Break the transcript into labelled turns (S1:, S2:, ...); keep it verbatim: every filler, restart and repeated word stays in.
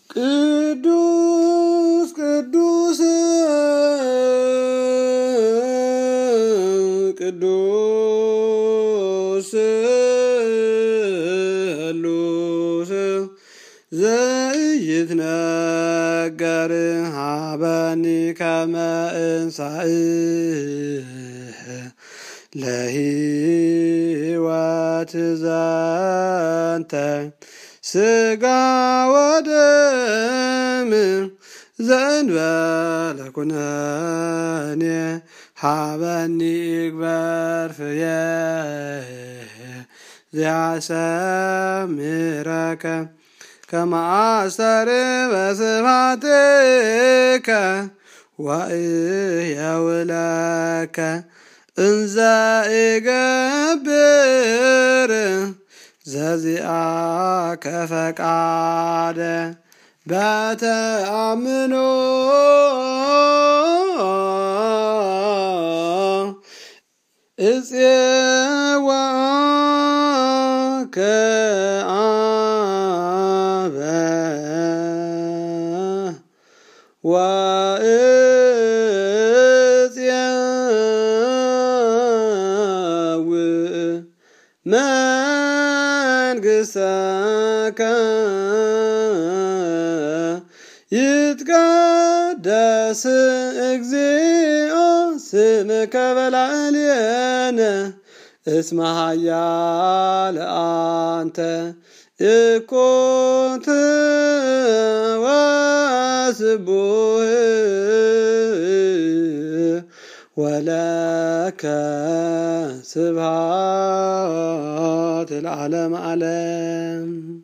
S1: ቅዱስ ቅዱስ ቅዱስ ቅዱስ ዘይትነገር ሀበኒ ከመ እንሣእ ለሕይወት ዘንተ ሥጋ ወደም ዘእንበለ ኩነኔ ሀበኒ እግበር ፍሬ ዘያሰምረከ ከመ አስተር በስብሐትከ ወእየውለከ እንዘ እገብር ዘዚአከ ፈቃደ በተአምኖ እፄዋከ አበ ወእፄውእ መንግሥተከ ይትቀደስ እግዚኦ ስምከ በላዕሌነ እስመ ኃያል አንተ እኩት ወስቡሕ ወለከ ስብሐት ለዓለመ ዓለም።